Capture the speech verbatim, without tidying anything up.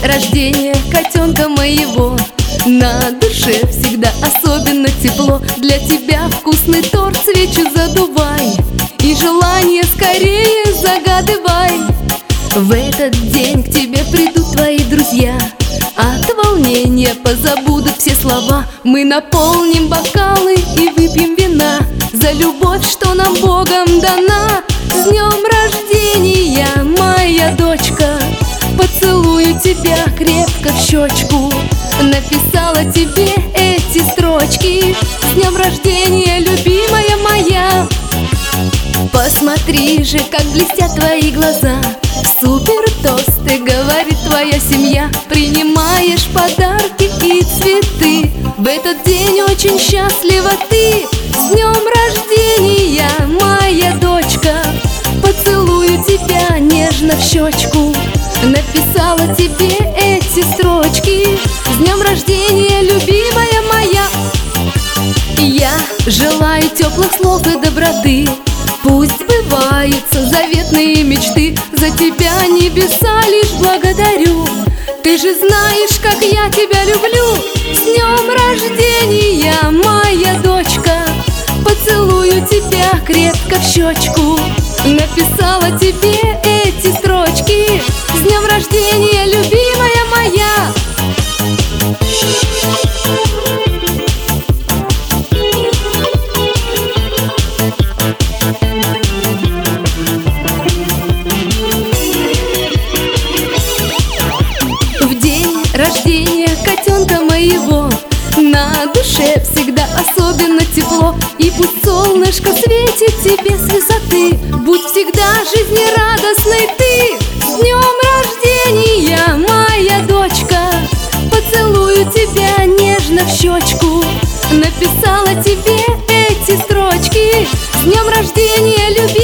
рождения котенка моего, на душе всегда особенно тепло. Для тебя вкусный торт, свечи задувай и желание скорее загадывай. В этот день к тебе придут твои друзья, от волнения позабудут все слова. Мы наполним бокалы и выпьем вина за любовь, что нам Богом дана. С днем рождения, моя дочка, поцелую тебя крепко в щечку. Написала тебе эти строчки: с днем рождения, любимая моя. Посмотри же, как блестят твои глаза, супер тосты говорит твоя семья. Принимаешь подарки и цветы, в этот день очень счастлива ты. С днем рождения, моя дочка, поцелую тебя нежно в щечку. Написала тебе эти строчки: с днем рождения, любимая моя. Я желаю теплых слов и доброты, пусть сбываются заветные мечты. За тебя небеса лишь благодарю, ты же знаешь, как я тебя люблю. С днем рождения, моя дочка, поцелую тебя крепко в щечку. Написала тебе эти строчки: с днем рождения, любимая моя. В день рождения котенка моего, на душе всегда особенно тепло. И пусть солнышко светит тебе с высоты, будь всегда жизнерадостной ты. С днем рождения, моя дочка, поцелую тебя нежно в щечку. Написала тебе эти строчки: с днем рождения, любимая.